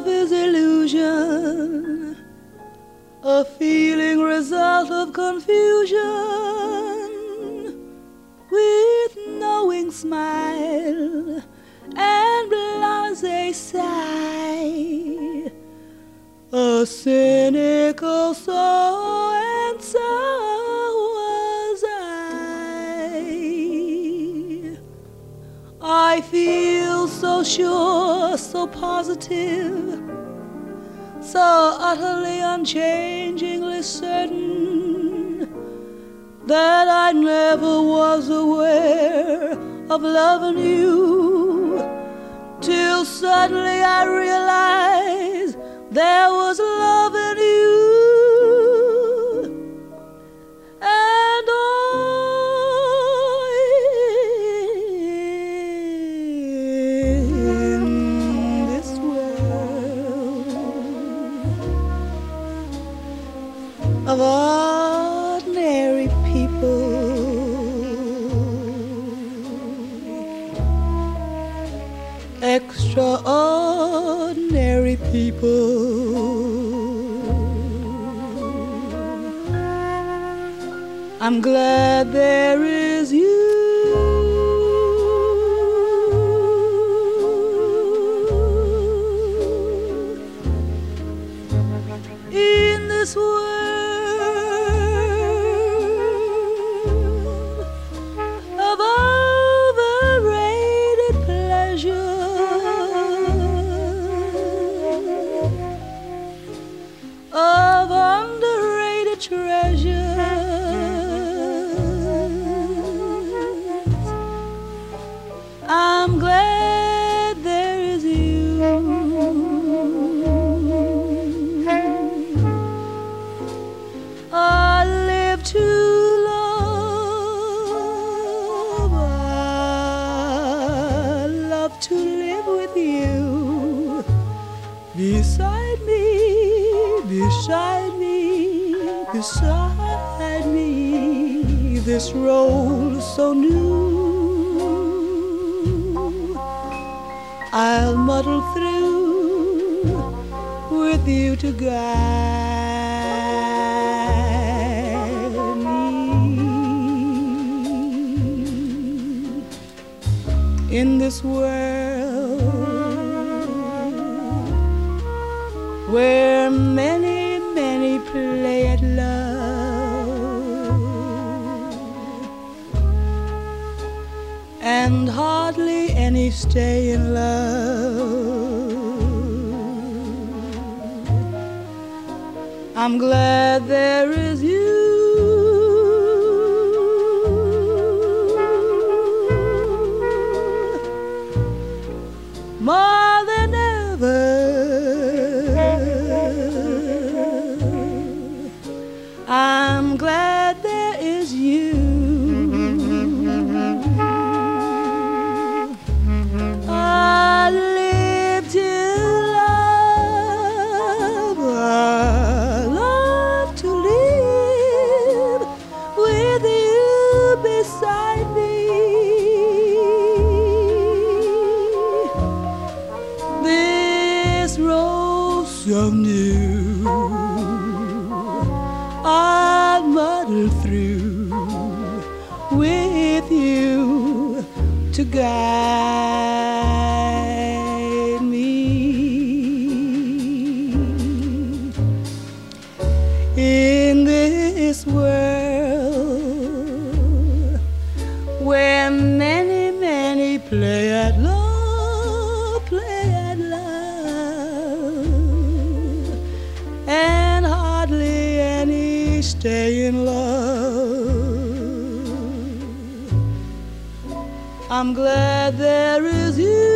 love is illusion, a feeling result of confusion, with knowing smile and blasé sigh, a cynical soul, and so was I feel so sure, so positive, so utterly unchangingly certain that I never was aware of loving you, till suddenly I realized there was love in you. And in this world of ordinary people, extraordinary people, I'm glad there is you. In this world of overrated pleasure, of underrated treasures, I'm glad there is you. I live to love, I love to live with you, beside me, beside me, beside me, this role so new. I'll muddle through with you to guide me. In this world where many, many play at love, and hardly any stay in love, I'm glad there is you. More than ever, I'm glad there is you. I live to love, I love to live with you beside me. This rose so new, I'll muddle through with you to guide me. In this world where many, many play at love, and hardly any stay in love, I'm glad there is you.